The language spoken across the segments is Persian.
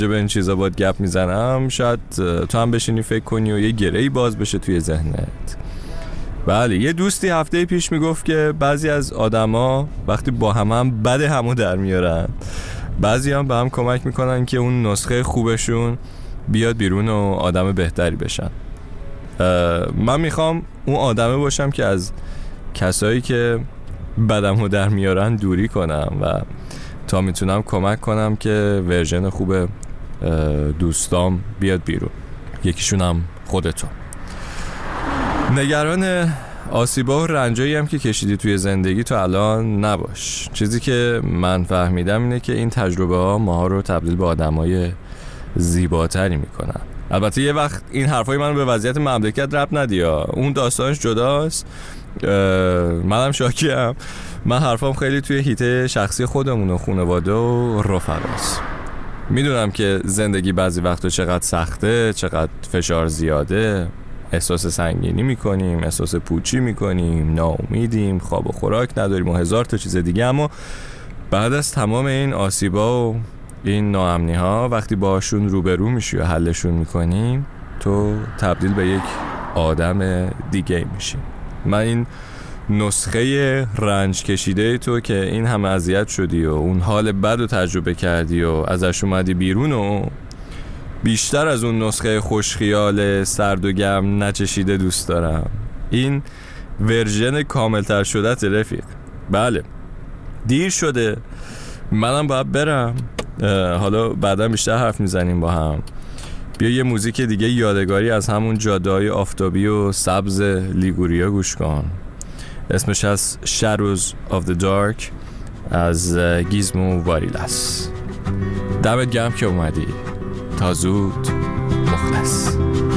به این چیزا باید گپ میزنم شاید تو هم بشینی فکر کنی و یه گره‌ای باز بشه توی ذهنت. بله، یه دوستی هفته پیش میگفت که بعضی از آدما وقتی با هم بد همو در میارن، بعضی هم به هم کمک میکنن که اون نسخه خوبشون بیاد بیرون و آدم بهتری بشن. من میخوام اون آدمه باشم که از کسایی که بدمو در میارن دوری کنم و تا میتونم کمک کنم که ورژن خوب دوستام بیاد بیرون. یکیشونم خودتو. نگران آسیبا و رنجایی هم که کشیدی توی زندگی تو الان نباش. چیزی که من فهمیدم اینه که این تجربه ها ماها رو تبدیل به آدمای زیباتری میکنن. البته یه وقت این حرفای من به وضعیت مملکت ربط ندیا، اون داستانش جداست. منم شاکیم. من حرفام خیلی توی حیطه شخصی خودمون و خانواده و رفقاست. میدونم که زندگی بعضی وقتا چقدر سخته، چقدر فشار زیاده، احساس سنگینی میکنیم، احساس پوچی میکنیم، ناامیدیم، خواب و خوراک نداریم و هزار تا چیز دیگه. اما بعد از تمام این آسیبا و این ناامنی ها وقتی باشون روبرو میشی و حلشون میکنیم، تو تبدیل به یک آدم دیگه میشی. من این نسخه رنج کشیده تو که این همه اذیت شدی و اون حال بد رو تجربه کردی و ازش اومدی بیرون و بیشتر از اون نسخه خوشخیال سرد و گرم نچشیده دوست دارم. این ورژن کاملتر شده رفیق. بله، دیر شده، منم باید برم. حالا بعدا بیشتر حرف میزنیم با هم. بیا یه موزیک دیگه یادگاری از همون جاده‌های آفتابی و سبز لیگوریا گوش کن. اسمش از Shadows of the Dark از گیزمو واریلاس. دمت گرم که اومدی. تا زود، مخلص.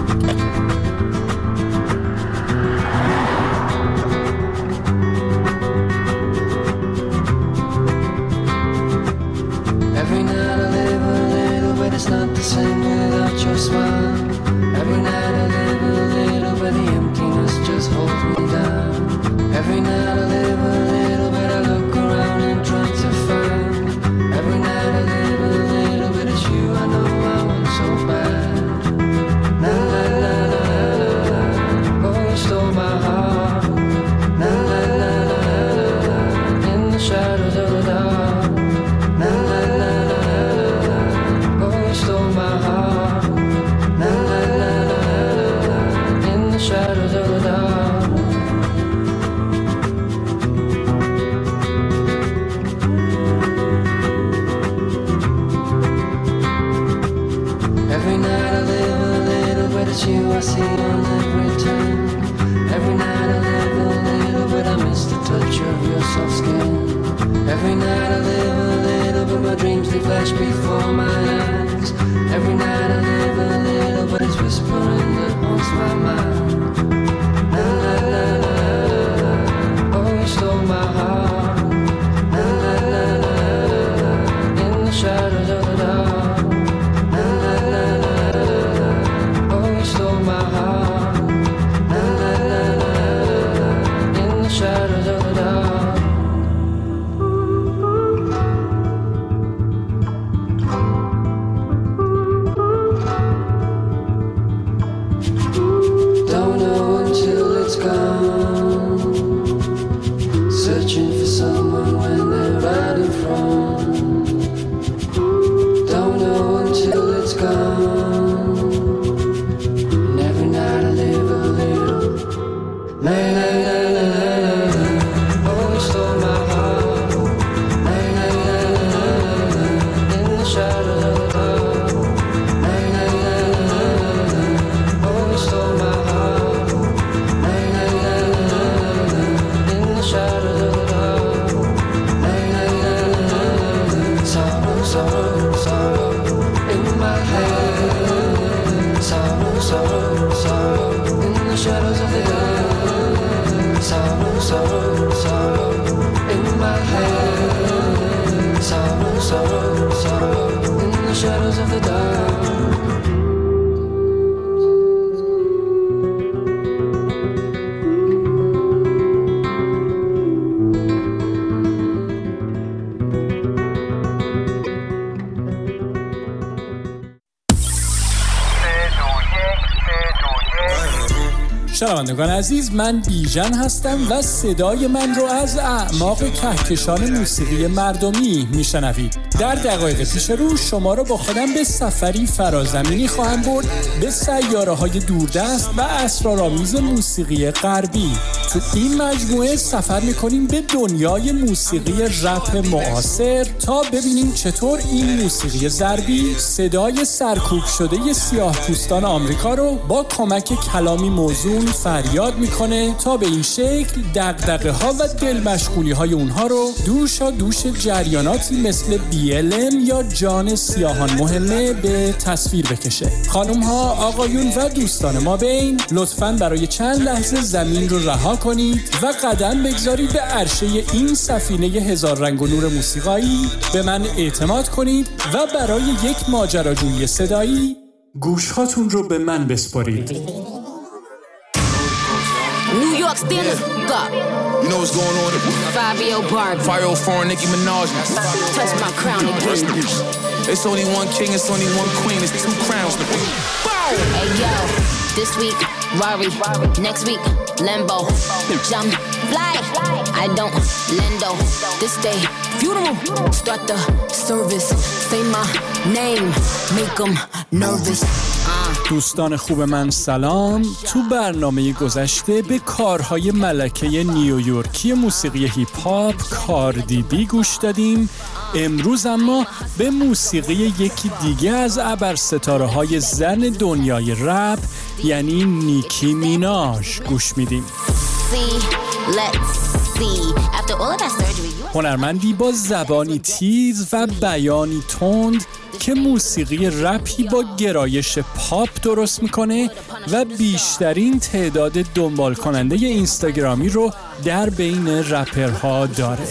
Every night I live a little, but it's not the same without your smile. Every night I live a little, but the emptiness just holds me down. Every night I live a little, but I look around and try to find. Every night I live a little, but it's you I know I want so bad. La la la la la, oh you stole my heart. La la la la la, in the shadows of the dark. La la la la la, oh you stole my heart. La la la la la, in the shadows of the dark. Every night I live a little, but it's you I see on every turn. Every night I live a little, but I miss the touch of your soft skin. Every night I live a little, but my dreams they flash before my eyes. Every night I live a little, but it's whispering that haunts my mind. La la la la la, oh you stole my heart. La la la la la, in the shadows of the dark. La la la la la, oh you stole my heart. La la la la la, in the shadows of the dark. Don't know until it's gone. Searching for someone when they're right in front. Don't know until it's gone. And every night I live a little. La la la la la la, oh you stole my heart. La la la la la, in the shadows of the dark. La la la la la, oh you stole my heart. La la la la la, in the shadows of the dark. La la la la la, sorrow, sorrow, sorrow, in my head. Sorrow, sorrow, sorrow, in the shadows of the dark. Sorrow, sorrow, sorrow, in my head. Sorrow, sorrow, sorrow, in the shadows of the dark. شنوندگان عزیز، من بیژن هستم و صدای من رو از اعماق کهکشان موسیقی مردمی میشنوید. در دقایق پیش رو شما رو با خودم به سفری فرازمینی خواهم برد به سیاره‌های دوردست و اسرارآمیز موسیقی غربی. تو این مجموعه سفر میکنیم به دنیای موسیقی رپ معاصر تا ببینیم چطور این موسیقی ضربی صدای سرکوب شده سیاه‌پوستان آمریکا رو با کمک کلامی موزون فریاد میکنه تا به این شکل دغدغه ها و دل مشغولی های اونها رو دوشا دوش جریاناتی مثل BLM یا جان سیاهان مهمه به تصویر بکشه. خانم ها، آقایون و دوستان ما بین، لطفاً برای چند لحظه زمین رو رها کنید و قدم بگذارید به عرشه این سفینه هزار رنگ و نور موسیقایی. به من اعتماد کنید و برای یک ماجراجویی صدایی گوشهاتون رو به من بسپارید. New York, stand up. You know what's going on? Fabio Barb. 504 Nicki Minaj. Touch my crown again. It's only one king, it's only one queen, it's two crowns. Hey yo, this week, Rari. Next week, Lambo. Jump, fly. I don't lendo. This day, funeral. Start the service. Say my name. Make them nervous. دوستان خوب من سلام. تو برنامه گذشته به کارهای ملکه نیویورکی موسیقی هیپ هاپ کاردی بی گوش دادیم. امروز اما به موسیقی یکی دیگه از ابرستاره‌های زن دنیای رپ یعنی نیکی میناژ گوش میدیم. هنرمندی با زبانی تیز و بیانی تند که موسیقی رپی با گرایش پاپ درست میکنه و بیشترین تعداد دنبال کننده اینستاگرامی رو در بین رپرها داره.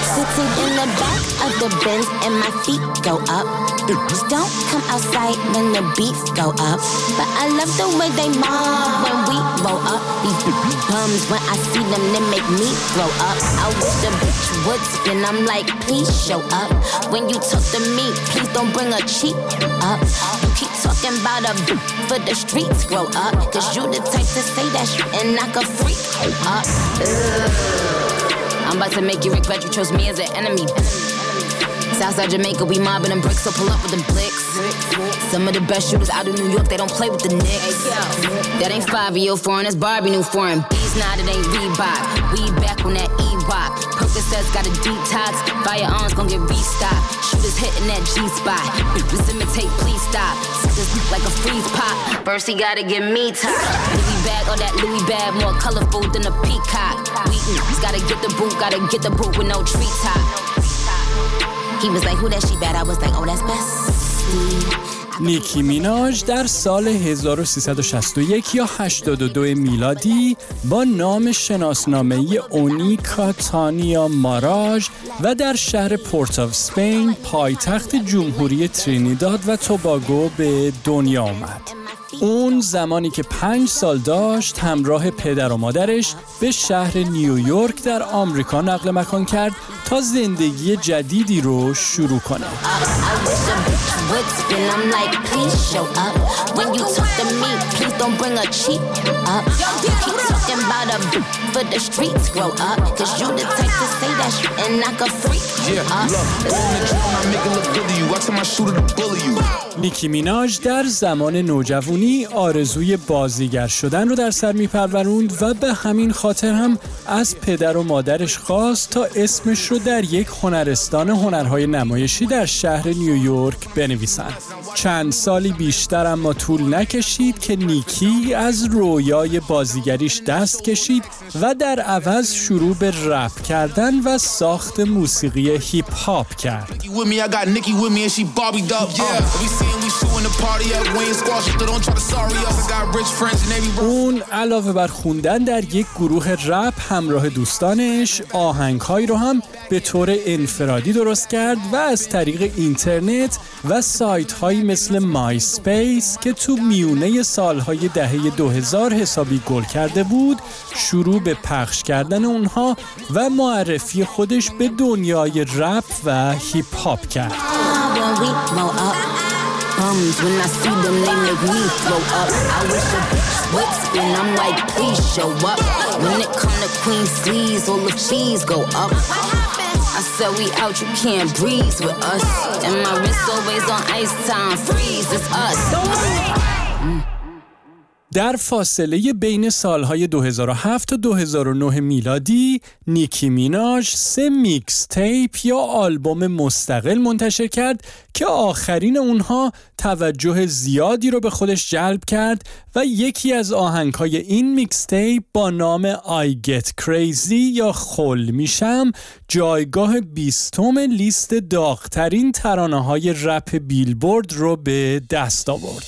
a cheap up. You keep talking about a for the streets grow up. Cause you the type to say that shit and knock a freak up. I'm about to make you regret you chose me as an enemy. Southside Jamaica, we mobbing them bricks, so pull up with them blicks. Some of the best shooters out of New York, they don't play with the Knicks. That ain't 504, that's Barbie new foreign. Bees now, that ain't Reebok. We back on that E-Rock. Percocets got a detox. Firearms gon' get restocked. Shooters hitting that G-spot. Just imitate, please stop. Suckers like a freeze pop. First he gotta get me top. Louis bag, all that Louis bag, more colorful than a peacock. We gotta get the boot with no treetop. He was like, who that she bad? I was like, oh, that's best. نیکی میناژ در سال 1361 یا 82 میلادی با نام شناسنامه‌ای اونیکا تانیا ماراژ و در شهر پورت آف اسپین پایتخت جمهوری ترینیداد و توباگو به دنیا آمد. اون زمانی که 5 سال داشت همراه پدر و مادرش به شهر نیویورک در آمریکا نقل مکان کرد تا زندگی جدیدی رو شروع کنه. نیکی میناژ در زمان نوجوانی آرزوی بازیگر شدن رو در سر میپروروند و به همین خاطر هم از پدر و مادرش خواست تا اسمش رو در یک هنرستان هنرهای نمایشی در شهر نیویورک بنویسند. چند سالی بیشتر اما طول نکشید که نیکی از رویای بازیگریش دست کشید و در عوض شروع به رپ کردن و ساخت موسیقی هیپ هاپ کرد. اون علاوه بر خوندن در یک گروه رپ همراه دوستانش آهنگ‌هایی رو هم به طور انفرادی درست کرد و از طریق اینترنت و سایت‌هایی مثل مای اسپیس که تو میونه سالهای دهه 2000 حسابی گل کرده بود شروع به پخش کردن اونها و معرفی خودش به دنیای رپ و هیپ هاپ کرد. bums. When I see them, they make me throw up. I wish a bitch would spin, I'm like, please show up. When it come to Queen Sleeves, all the fees go up. I said we out, you can't breathe with us. And my wrist always on ice time, freeze, it's us. در فاصله بین سالهای 2007 تا 2009 میلادی نیکی میناژ 3 میکس تیپ یا آلبوم مستقل منتشر کرد که آخرین اونها توجه زیادی رو به خودش جلب کرد و یکی از آهنگهای این میکس تیپ با نام I Get Crazy یا خل میشم جایگاه 20م لیست داغترین ترانه‌های رپ بیلبورد رو به دست آورد.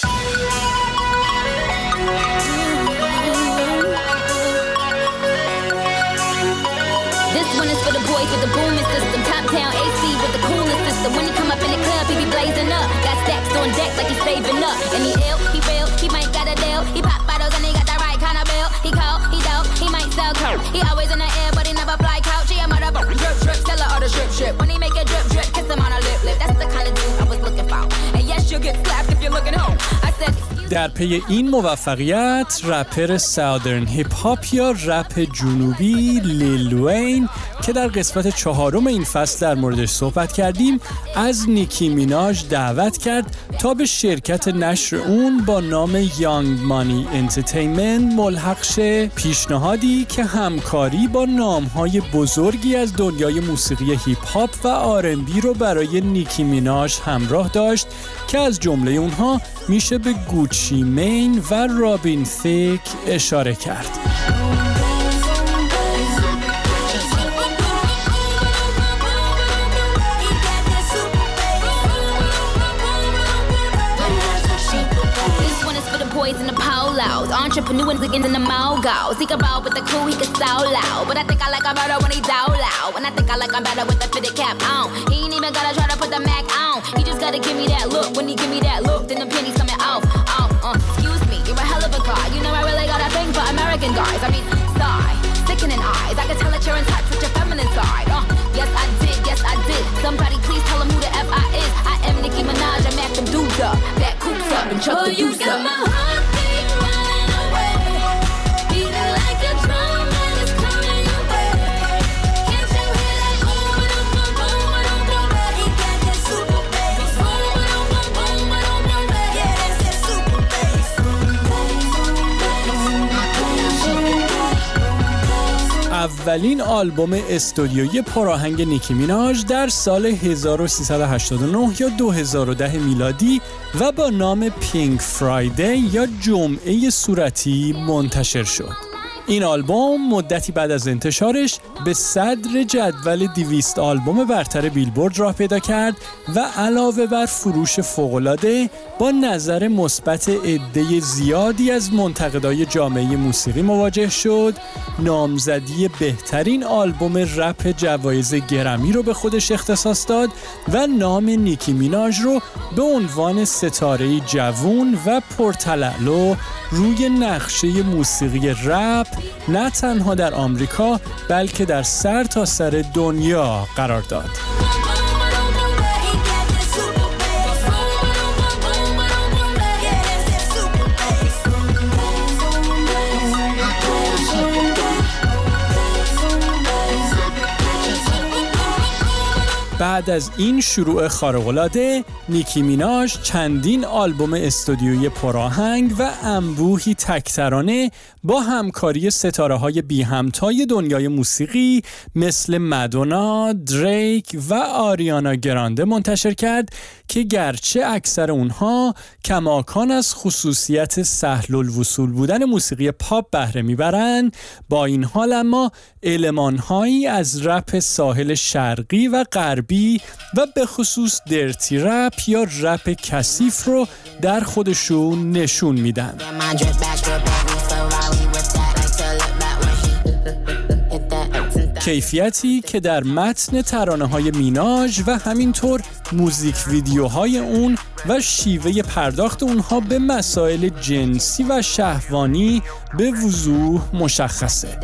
With the booming system, top down AC with the coolest system. When he come up in the club, he be blazing up. Got stacks on deck like he's saving up. And he ill, he real, he might got a deal. He pop bottles and he got the right kind of bill. He cold, he dope, he might sell coke. He always in the air, but he never fly couch. He a motherfucker drip drip, tell her all the drip drip. When he make a drip drip, kiss him on a lip lip. That's the kind of dude I was looking for. And yes, you'll get slapped if you're looking home. I said. در پی این موفقیت رپر ساودرن هیپ هاپ یا رپ جنوبی لیل وین که در قسمت 4 این فصل در موردش صحبت کردیم از نیکی میناژ دعوت کرد تا به شرکت نشر اون با نام یانگ مانی انترتینمنت ملحق شه، پیشنهادی که همکاری با نام‌های بزرگی از دنیای موسیقی هیپ هاپ و آرنبی رو برای نیکی میناژ همراه داشت که از جمله اونها میشه به گوچی مین و رابین ثیک اشاره کرد. In the polos, entrepreneurs in the mogos. He can ball with the crew, he can sound loud. But I think I like him better when he down loud. And I think I like him better with the fitted cap on. He ain't even gotta try to put the Mac on. He just gotta give me that look. When he give me that look, then the pennies coming off. Excuse me, you're a hell of a guy. You know I really got a thing for American guys. I mean, sigh, sickening eyes. I can tell that you're in touch with your feminine side. Yes I did, yes I did. Somebody please tell him who the F I is. I am Nicki Minaj, I mack them dudes up. That coops up and chuck the deuce up. اولین آلبوم استودیویی پرآهنگ نیکی میناژ در سال 1389 یا 2010 میلادی و با نام پینک فرایدی یا جمعه صورتی منتشر شد. این آلبوم مدتی بعد از انتشارش به صدر جدول 200 آلبوم برتر بیلبورد راه پیدا کرد و علاوه بر فروش فوق‌العاده با نظر مثبت عده زیادی از منتقدای جامعه موسیقی مواجه شد، نامزدی بهترین آلبوم رپ جوایز گرمی رو به خودش اختصاص داد و نام نیکی میناژ رو به عنوان ستاره جوون و پرتلالو روی نقشه موسیقی رپ نه تنها در آمریکا بلکه در سرتاسر دنیا قرار داد. بعد از این شروع خارق‌العاده، نیکی میناژ چندین آلبوم استودیویی پرآهنگ و انبوهی تک‌ترانه با همکاری ستاره‌های بی همتای دنیای موسیقی مثل مادونا، دریک و آریانا گرانده منتشر کرد که گرچه اکثر اونها کماکان از خصوصیت سهل الوصول بودن موسیقی پاپ بهره میبرند، با این حال اما المان‌هایی از رپ ساحل شرقی و غربی و به خصوص درتی رپ یا رپ کثیف رو در خودشون نشون میدن. کیفیتی که در متن ترانه‌های میناژ و همینطور موزیک ویدیوهای اون و شیوه پرداخت اونها به مسائل جنسی و شهوانی به وضوح مشخصه.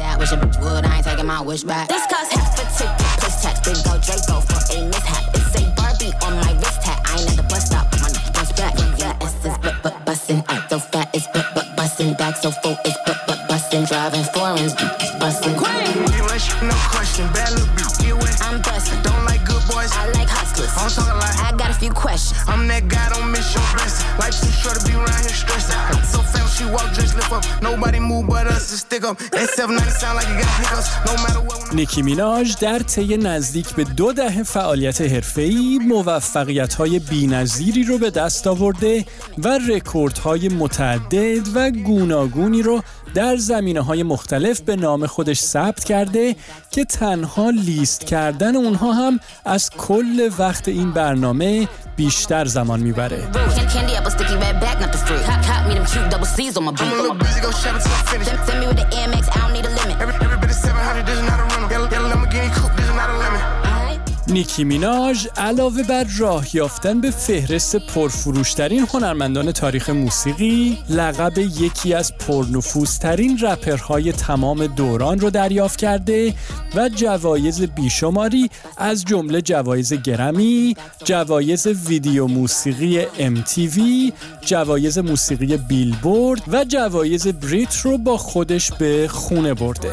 back so focused, but bustin', driving foreigns, bustin'. You rush, no question, bad little bitch, get wet. I'm bustin', Don't like good boys, I like hustlers. I'm talking like I got a few questions. I'm that guy, don't miss your blessing. Life's too short to be around here stressing. So fam, she walk, just lift up. Nobody move but us to stick up. That 790 sound like you got hiccups. No matter what. نیکی میناژ در طی نزدیک به 2 دهه فعالیت حرفه‌ای موفقیت‌های بی‌نظیری رو به دست آورده و رکوردهای متعدد و گوناگونی رو در زمینه‌های مختلف به نام خودش ثبت کرده که تنها لیست کردن اونها هم از کل وقت این برنامه بیشتر زمان میبره. Candy apple sticky red back, not the fruit. Cop me them cute double C's on my boot. I'm a little busy, go shop until I finish. Send me with the Air Max, I don't need a limit. Every bit of 700, this is not a rental. Yellow Lamborghini coupe, this is not a lemon. نیکی میناژ علاوه بر راه یافتن به فهرست پرفروشترین هنرمندان تاریخ موسیقی، لقب یکی از پرنفوذترین رپرهای تمام دوران رو دریافت کرده و جوایز بیشماری از جمله جوایز گرمی، جوایز ویدیو موسیقی MTV، جوایز موسیقی بیلبورد و جوایز بریت رو با خودش به خونه برده.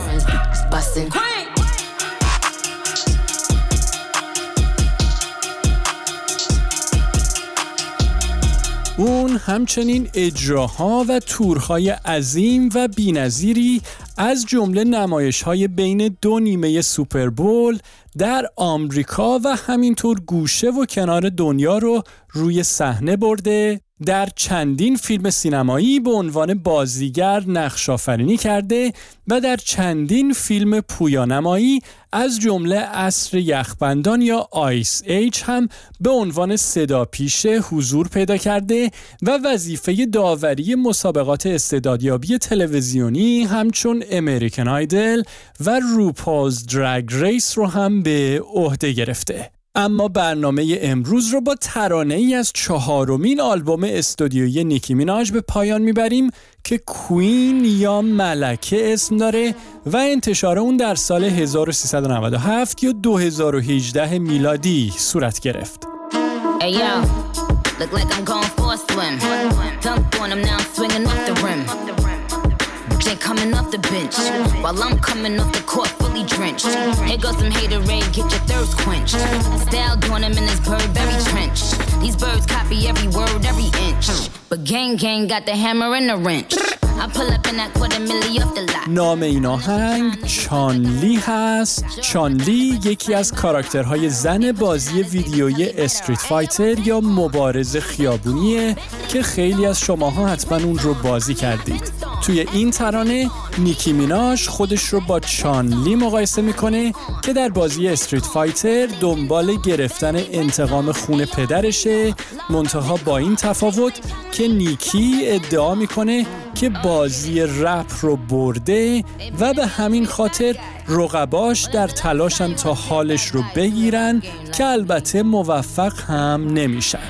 اون همچنین اجراها و تورهای عظیم و بی‌نظیری از جمله نمایش‌های بین 2 نیمه سوپربول در آمریکا و همینطور گوشه و کنار دنیا رو روی صحنه برده، در چندین فیلم سینمایی به عنوان بازیگر نقش آفرینی کرده و در چندین فیلم پویانمایی از جمله عصر یخبندان یا آیس ایج هم به عنوان صداپیشه حضور پیدا کرده و وظیفه داوری مسابقات استعدادیابی تلویزیونی همچون امریکن آیدل و روپالز درگ ریس رو هم به عهده گرفته. اما برنامه امروز رو با ترانه‌ای از 4مین آلبوم استودیویی نیکی میناژ به پایان میبریم که کوین یا ملکه اسم داره و انتشار اون در سال 1397 یا 2018 میلادی صورت گرفت. Hey yo, look like I'm going for a swim. Dunked on him, now I'm swinging off the rim. They coming off the bench while I'm coming off the court fully drenched. Here goes some haterade, get your thirst quenched. Style doing him in this Burberry trench. These birds copy every word, every inch. But gang got the hammer and the wrench. I pull up in that $250,000 off the lot. نام این آهنگ چانلی هست. چانلی یکی از کاراکترهای زن بازی ویدیویی استریت فایتر یا مبارز خیابونیه که خیلی از شماها حتما اون رو بازی کردید. توی این ترانه نیکی میناژ خودش رو با چانلی مقایسه میکنه که در بازی استریت فایتر دنبال گرفتن انتقام خون پدرشه، منتها با این تفاوت که نیکی ادعا میکنه که بازی رپ رو برده و به همین خاطر رقباش در تلاشن تا حالش رو بگیرن که البته موفق هم نمیشن.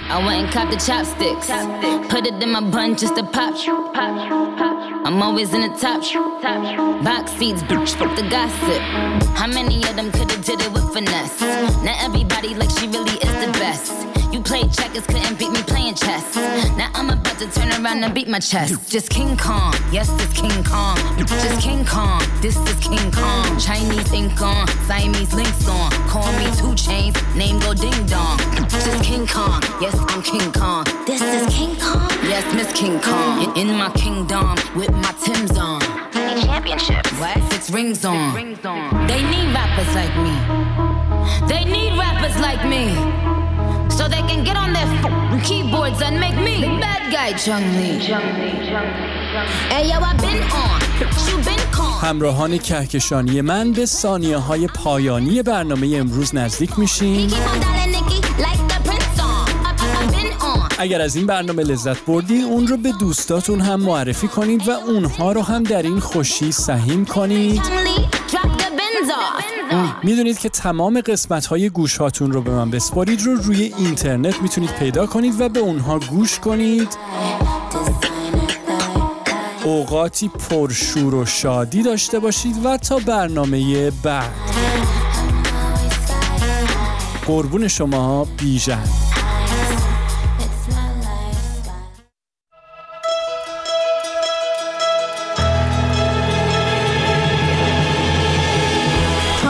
I'm always in the top box seats, bitch, fuck the gossip. How many of them could've did it with finesse? Now everybody like she really is the best. You played checkers, couldn't beat me playing chess. Now I'm about to turn around and beat my chest. Just King Kong, yes, it's King Kong. Just King Kong, this is King Kong. Chinese ink on, Siamese links on. Call me 2 Chainz, name go ding dong. Just King Kong, yes, I'm King Kong. This is King Kong, yes, Miss King Kong. In my kingdom, with my Timbs on. Championship, what? 6 rings on. They need rappers like me. They need rappers like me. So they can get on their keyboards and make me the bad guy, Chung-Li. Hey yo, I've been on, you been con. همراهان کهکشانی من به ثانیه‌های پایانی برنامه امروز نزدیک میشیم. اگر از این برنامه لذت بردید اون رو به دوستاتون هم معرفی کنید و اونها رو هم در این خوشی سهیم کنید. میدونید که تمام قسمت‌های گوش‌هاتون رو به من بسپارید رو روی اینترنت میتونید پیدا کنید و به اونها گوش کنید. اوقاتی پرشور و شادی داشته باشید و تا برنامه بعد. قربون شما، بیژن.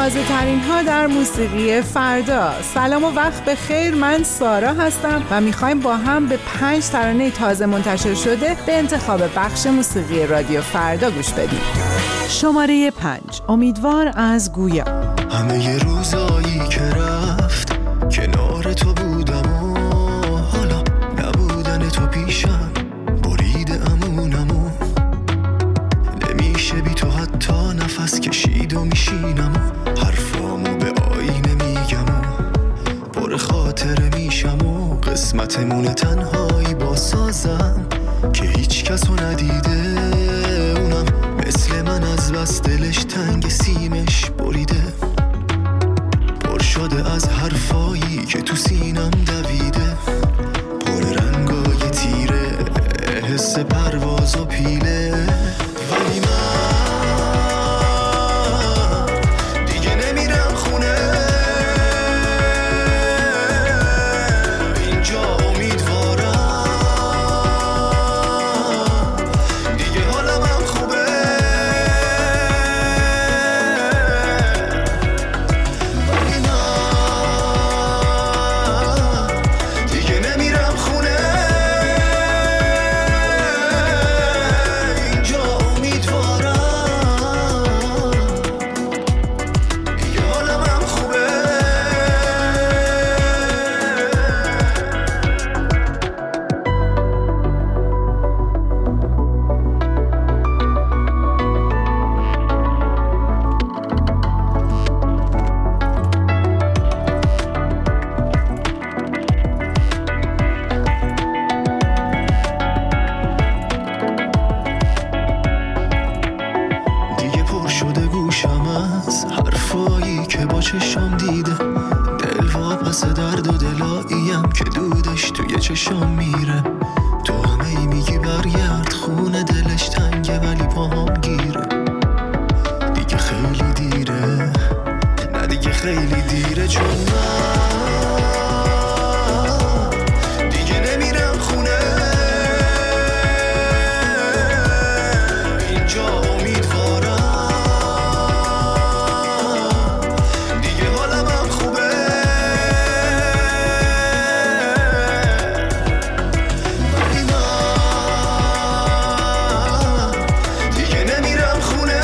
تازه ترین ها در موسیقی فردا. سلام و وقت بخیر، من سارا هستم و میخوایم با هم به 5 ترانه تازه منتشر شده به انتخاب بخش موسیقی رادیو فردا گوش بدیم. شماره 5، امیدوار از گویا. همه ی روزایی که رفت کنار تو بودم و حالا نبودن تو پیشم برید امونمو، نمیشه بی تو حتی نفس کشید و میشینم و حرفامو به آینه میگم و پر خاطره میشم و قسمتمون تنهایی با سازم که هیچ کسو ندیده، اونم مثل من از بس دلش تنگ سیمش بریده، پر شده از حرفایی که تو سینم دویده، پر رنگای تیره حس پرواز و پیله، ولی من دیگه نمیرم خونه، اینجا امیدوارم دیگه حالم هم خوبه، ولی من دیگه نمیرم خونه، اینجا امیدوارم دیگه حالم هم خوبه. دیگه پر شده گوشم از حرفایی که با چشم دیده، دل واپس درد و دلاییم که دودش توی چشم میره، تو همه میگی برگرد خونه، دلش تنگه ولی پاهم گیره، دیگه خیلی دیره، نه دیگه خیلی دیره، چون من دیگه نمیرم خونه، اینجا امیدوارم دیگه حالم هم خوبه، ولی من دیگه نمیرم خونه،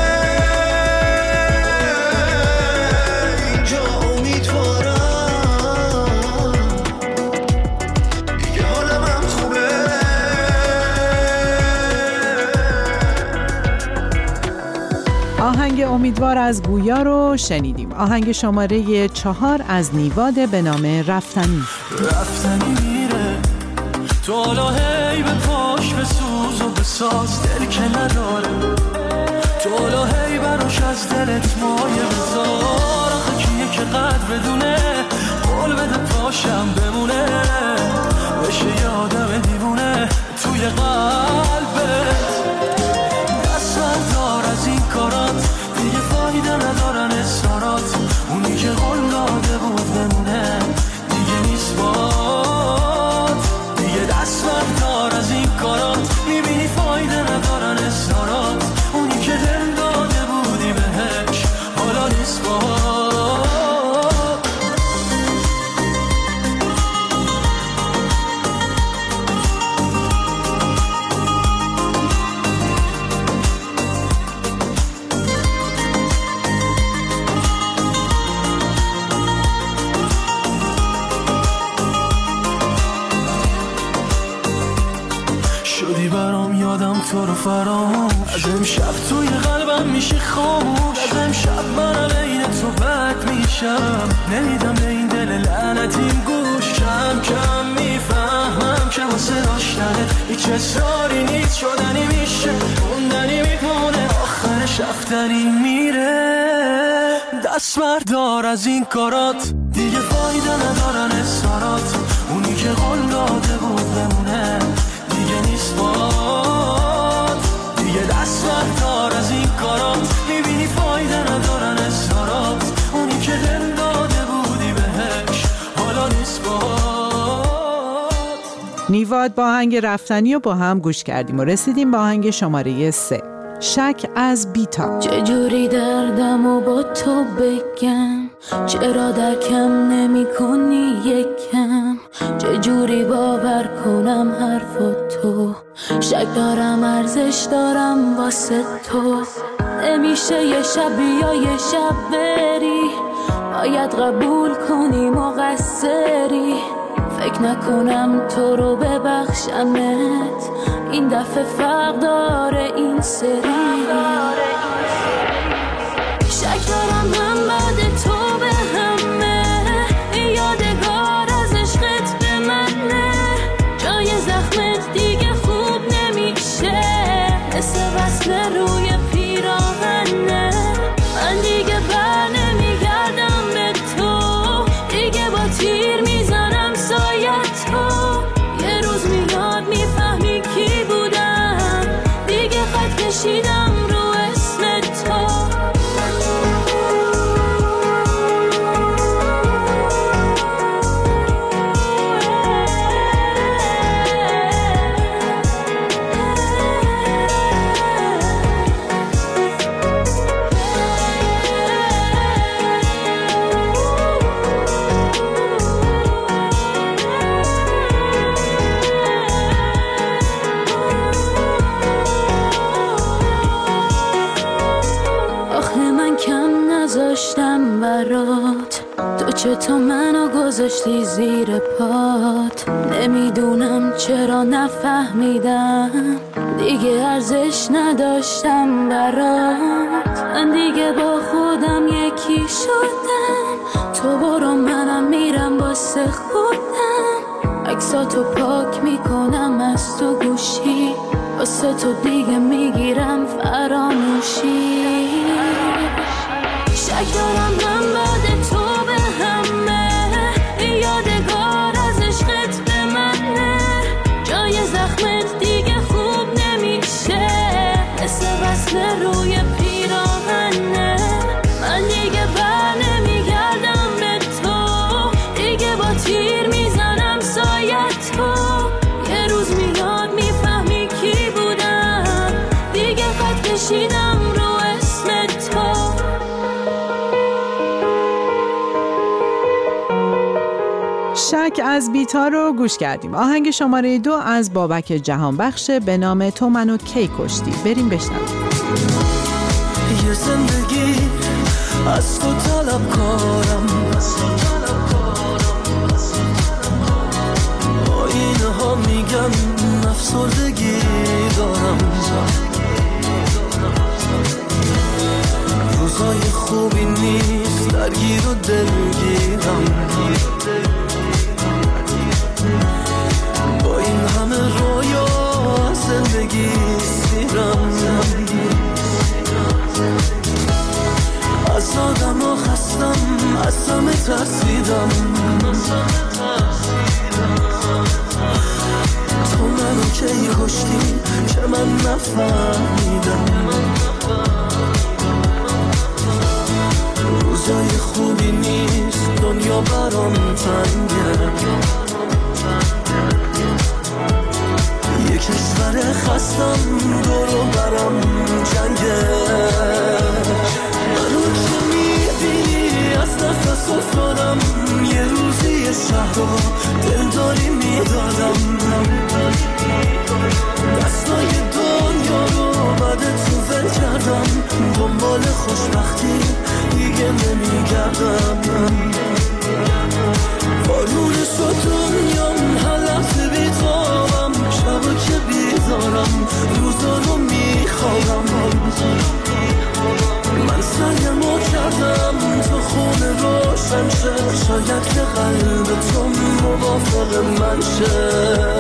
اینجا امیدوارم دیگه حالم هم خوبه. آهنگ امیدوار از گویا رو شنیدیم. آهنگ شماره 4 از نیواد به نام رفتنی. رفتنی میره تو حالا هی به پاش بسوز و بساز، دل که نداره تو حالا هی براش از دلت مایه بذار، آخه کیه که قدر بدونه قول بده پاشم بمونه، بشه یه آدم دیوونه توی قلبت، دست بردار از این کارات دیگه فایده ندارن اصرارات، اونی که قول داده بود بمونه دیگه نیست باد، دیگه دست بردار از این کارات، میبینی فایده ندارن اصرارات، اونی که دل داده بودی بهش حالا نیست باد. شدی برام یادم تو رو فراموش، از امشب توی قلبم میشه خاموش، از امشب من عین تو بد میشم، نمیدم به این دل لعنتیم گوش، کم کم میفهمم که واسه داشتنه هیچ اصراری نیست، شدنی میشه موندنی میمونه، آخرش رفتنی میره، دست بردار از این کارات دیگه فایده ندارن اصرارات، اونی که قول داده بود بمونه دیگه نیست باد، دیگه دست بردار از این کارات، میبینی فایده ندارن اصرارات، اونی که دل داده بودی بهش حالا نیست باد. نیواد با آهنگ رفتنی رو با هم گوش کردیم و رسیدیم با آهنگ شماره 3. شک از بیتا. چجوری دردمو با تو بگم، چرا درکم نمی کنی یکم، چجوری باور کنم حرفاتو، شک دارم ارزش دارم واسه تو. نمیشه یه شب یا یه شب بری، باید قبول کنی مقصری. فکر نکنم تو رو ببخشمت، این دفعه فرق داره این سری. شک دارم من بعد تو به همه، این یادگار از عشقت به منه، جای زخمت دیگه خوب نمیشه، مثل وصل روی پیراهنه. من دیگه بر نمیگردم به تو، دیگه با تیر میزنم سایت تو. یه روز میاد میفهمی کی بودم، دیگه خط کشیدم رو اسم تو. نذاشتم برات، تو چطور منو گذاشتی زیر پات. نمیدونم چرا نفهمیدم، دیگه ارزش نداشتم برات. من دیگه با خودم یکی شدم، تو برو منم میرم واسه خودم. عکساتو پاک میکنم از تو گوشی، واسه تو دیگه میگیرم فراموشی. شک دارم من بعد تو به همه، این یادگار از عشقت به منه، جای زخمت دیگه خوب نمیشه، مثل وصل روی پیراهنه. من دیگه بر نمیگردم به تو، دیگه با تیر میزنم سایت تو. یه روز میاد میفهمی کی بودم، دیگه خط کشیدم رو اسم تو. شک از بیتا رو گوش کردیم. آهنگ شماره 2 از بابک جهانبخش به نام تو منو کی کشتی. بریم بشنویم. یه زندگی از تو طلب کارم، آینه ها میگن افسردگی دارم، روزای خوبی نیست درگیر و دلگیرم. با این همه رویا زندگی سیرم، از آدم ها خستم، از همه ترسیدم. تو منو کی کشتی که من نفهمیدم. روزای خوبی نیست دنیا برام تنگه، یه کشور خستم دورو برام جنگه. منو که میبینی از نفس افتادم، یه روزی یه شهر رو دلداری میدادم. دستای دنیا رو بعد تو ول کردم، دنبال خوشبختی دیگه نمیگردم. بارون شد دنیام هر لحظه بیتابم، شبا که بیدارم روزا رو میخوابم. من سعیمو کردم تو خونه روشن شه، شاید که قلب تو موافق من شه.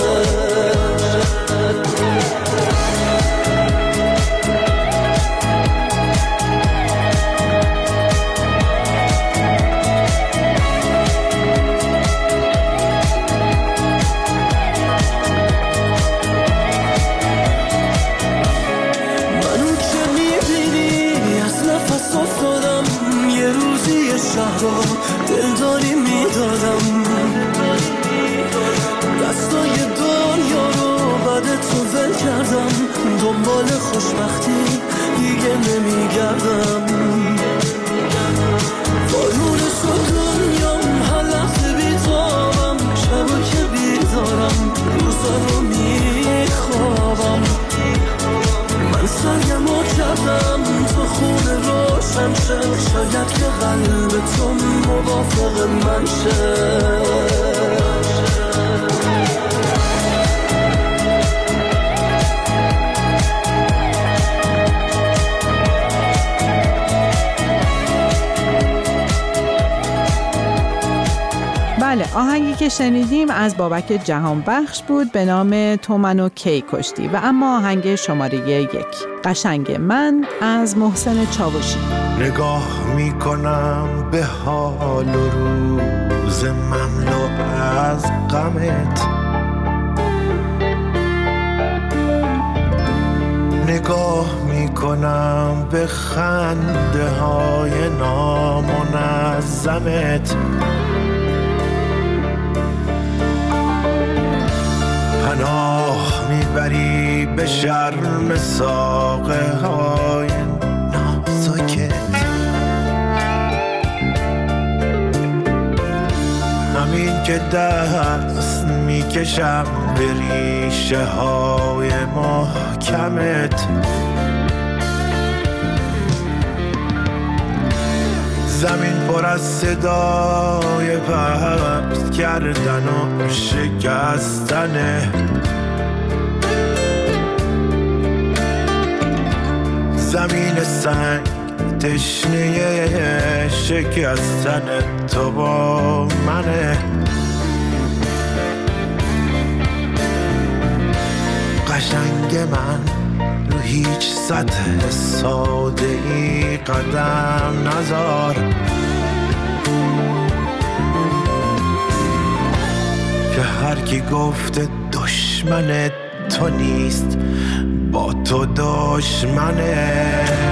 دلداری میدادم، دستای دنیا رو بعد تو ول کردم، دنبال خوشبختی دیگه نمیگردم. بارون شد دنیام، هر لحظه بیتابم، شبا که بیدارم، روزا رو میخوابم. من سرگم و کردم تو خونه روشن شه، شاید که قلب تو موافق من شه. بله، آهنگی که شنیدیم از بابک جهانبخش بود به نام تو منو کی کشتی. و اما آهنگ شماره 1 قشنگ من از محسن چاوشی. نگاه میکنم به حال و روز مملو از غمت، نگاه میکنم به خنده های نامنظمت، پناه میبری به شرم ساقه های نازکت. همین که دست میکشم به ریشه های محکمت، زمین پر از صدای پست کردن و شکستنه، زمین سنگ تشنه شکستن تو با منه. قشنگ من رو هیچ سطح ساده ای قدم نذار، که هر کی گفته دشمن تو نیست با تو دشمنه.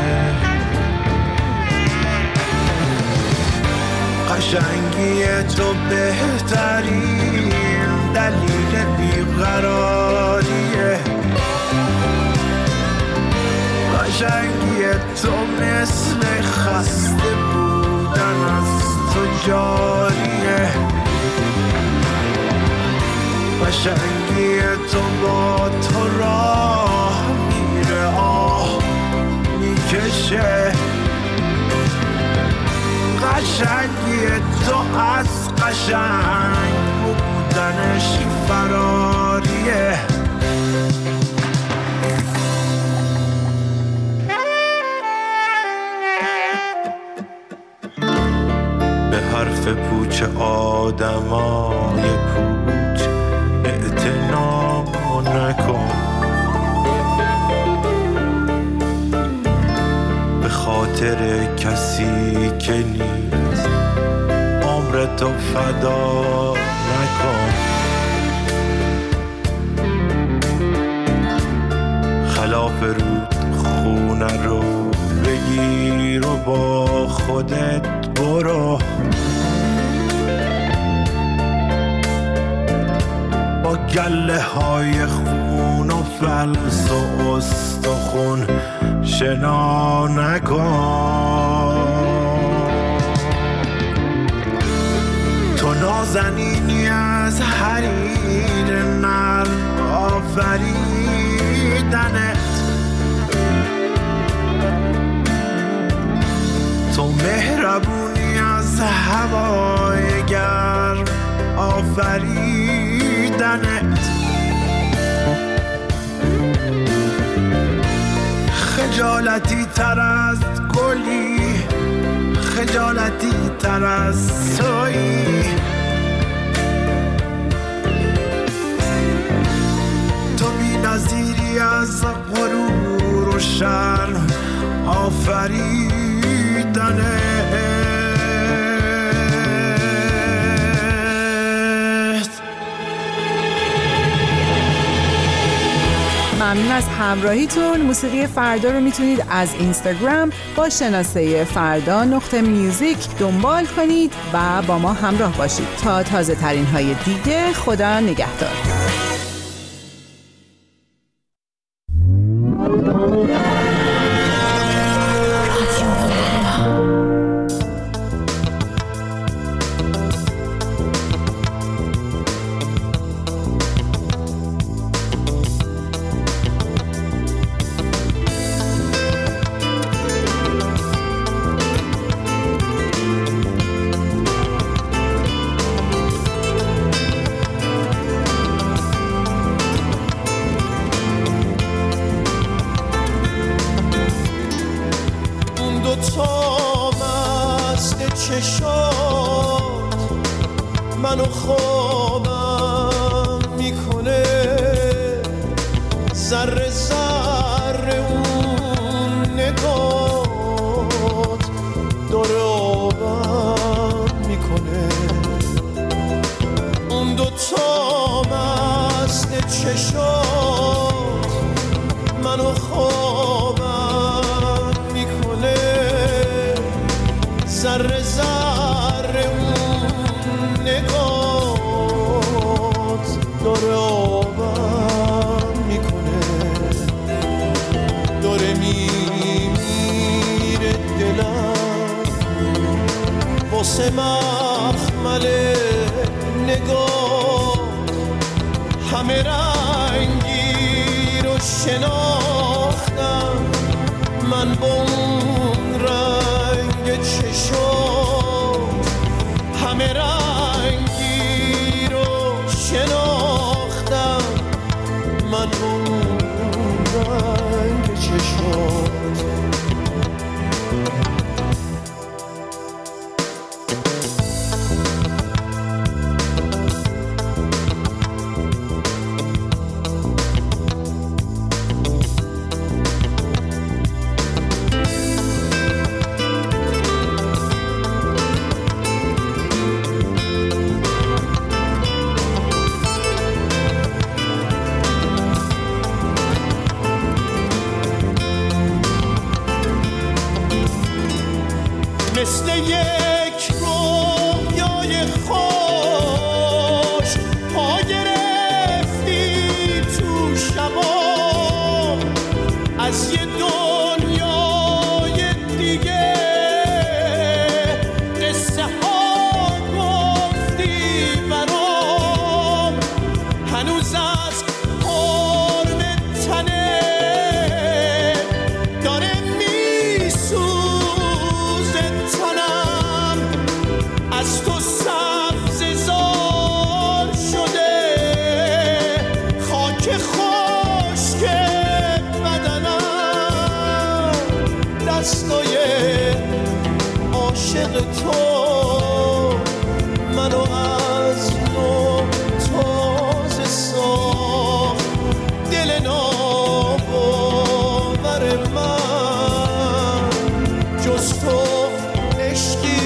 قشنگی تو بهترین دلیل بیقراریه، قشنگی تو مثل خسته بودن از تو جاریه، قشنگی تو با تو راه میره آه میکشه، قشنگی تو از قشنگ بودنش فراریه. به حرف پوچ آدمای پوچ اعتنا نکن، به خاطر کسی که نیست عمرتو فدا نکن. خلاف رود خونه رو بگیر و با خودت برو، با گله های خون و فلس و استخون شنا نکن. تو نازنینی از حریر نرم آفریدنت، تو مهربونی از هوای گرم آفریدنت، خجالتی تر از گلی، خجالتی تر از تویی، تو بی نظیری از غرور و شرم آفریدنت. ممنون از همراهیتون. موسیقی فردا رو میتونید از اینستاگرام با شناسه فردا.music دنبال کنید و با ما همراه باشید تا تازه ترین های دیگه. خدا نگهدار. منو خوابم میکنه، ذره ذره اون نگات داره آبم میکنه. اون دوتا مست چشات منو خوابم میکنه، ذره ذره اون نگات داره آبم میکنه. داره میمیره دلم واسه مخمل نگاه، همه رنگی رو شناختم من با اون رنگ چشم، همه رنگی رو شناختم من با اون رنگ چشم. مثل یک رویای خوش پا گرفتی تو شبا، از یه دنیای دیگه قصه ها گفتی برام، هنوز از قرب تنه داره میسوزه تنم، از تو سبززار شده خاک خشک بدنم، دستای عاشق تو منو از نو تازه ساخت. دل ناباور من جز تو عشقی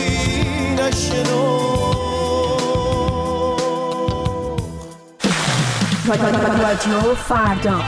نشناخت. رادیو فردا.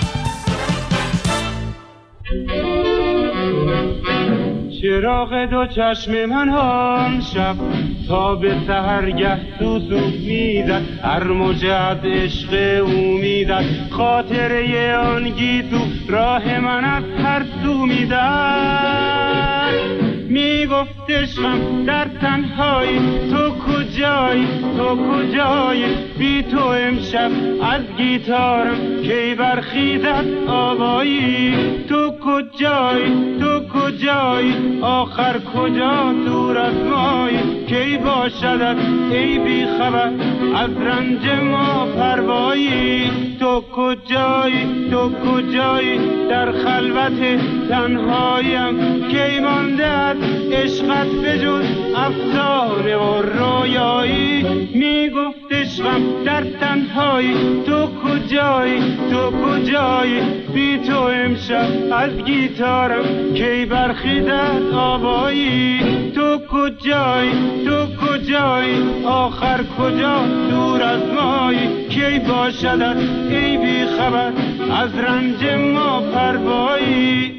چراغ دو چشم من آن شب تا به سحرگه سوسو میزد، هر موج از عشق او میزد، خاطره آن گیسو راه من از هر سو میزد. میگفت عشقم در تنهایی تو کجایی، تو کجایی، بی تو امشب از گیتارم کی برخیزد آوایی. تو کجایی، تو کجایی، آخر کجا دور از مایی، کی باشدت ای بی خبر از رنج ما پروایی. تو کجایی، تو کجایی، در خلوت تنهاییم کی مانده از عشقت بجز افسانه و رویایی. میگفت عشقم در تنهایی تو کجایی، تو کجایی، بی تو امشب از گیتارم کی برخیزد آوایی. تو کجایی، تو کجایی، آخر کجا دور از مایی، کی باشدت ای بی خبر از رنج ما پروایی.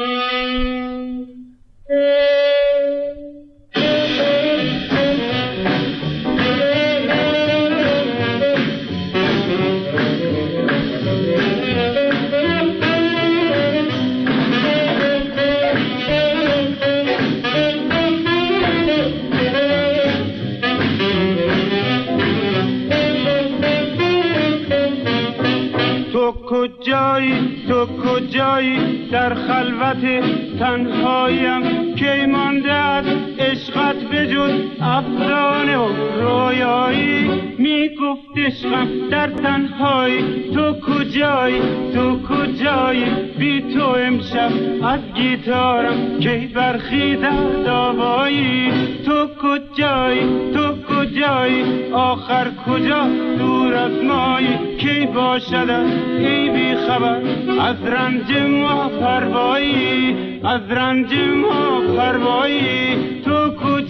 کجایی، تو کجایی، در خلوت تنهاییم کی مانده از عشقت بجز افسانه و رویایی. میگفت عشقم در تنهایی تو کجایی، تو کجایی، کجایی بی تو امشب از گیتارم کی برخیزد آوایی تو کجایی آخر کجا دور از مایی کی باشد ای بی خبر از رنج ما پروایی تو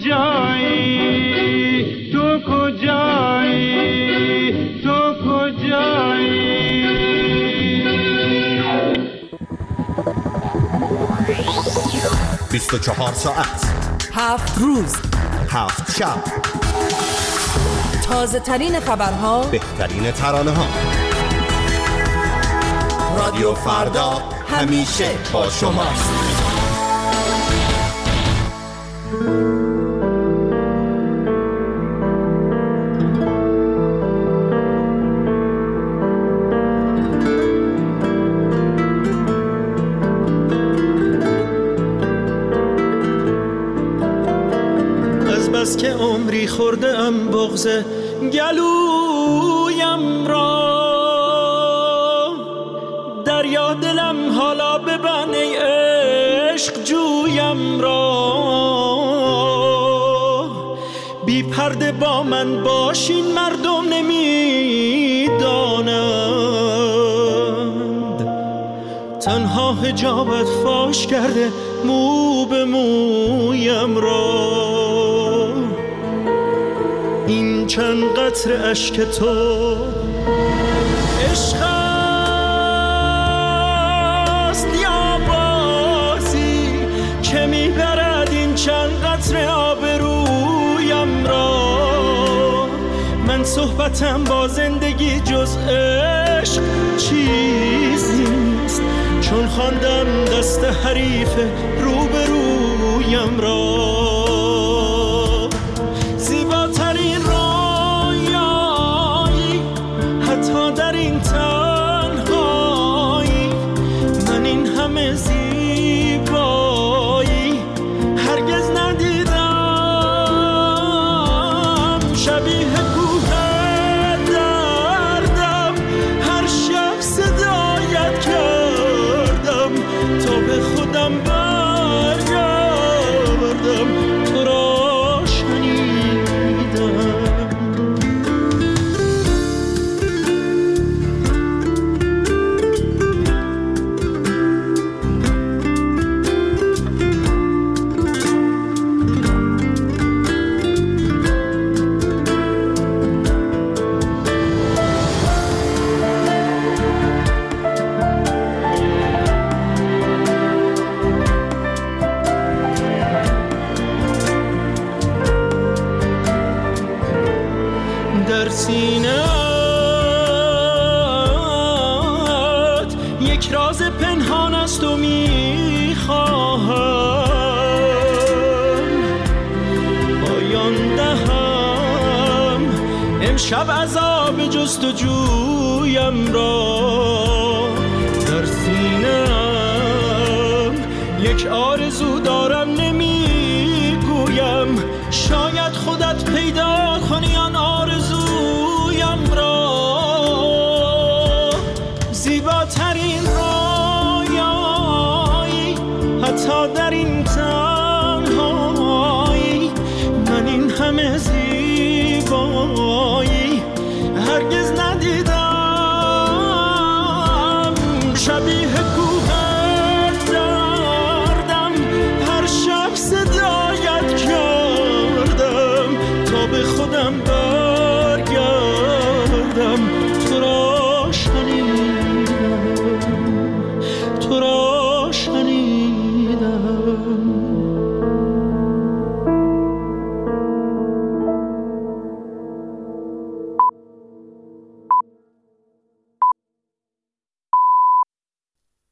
کجایی 24 ساعت 7 روز 7 شب تازه ترین خبرها بهترین ترانه ها رادیو فردا همیشه با شماست. از که عمری خورده ام بغض گلویم را دریا دلم حالا ببن ای عشق جویم را بی پرده با من باشین مردم نمیدانند تنها حجابت فاش کرده مو به مویم را این چند قطره اشک تو عشق است یا بازی که میبرد این چند قطره آبرویم را من صحبتم با زندگی جز عشق چیزی نیست چون خواندم دست حریف روبرویم را زیباترین رویایی حتی در این تنهایی من این همه زیبایی هرگز ندیدم شبیه کوه دردم هر شب صدایت کردم تا به خودم برگردم تو را شنیدم در سینه‌ات یک راز پنهان است و میخواهم پایان دهم امشب عذاب جستجویم را در سینه‌ام یک آرزو دارم نمیگویم شاید خودت پیدا کنی آن آرزویم را زیباترین رویایی حتی در این تنهایی من این همه زیبایی هرگز ندیدم شبیه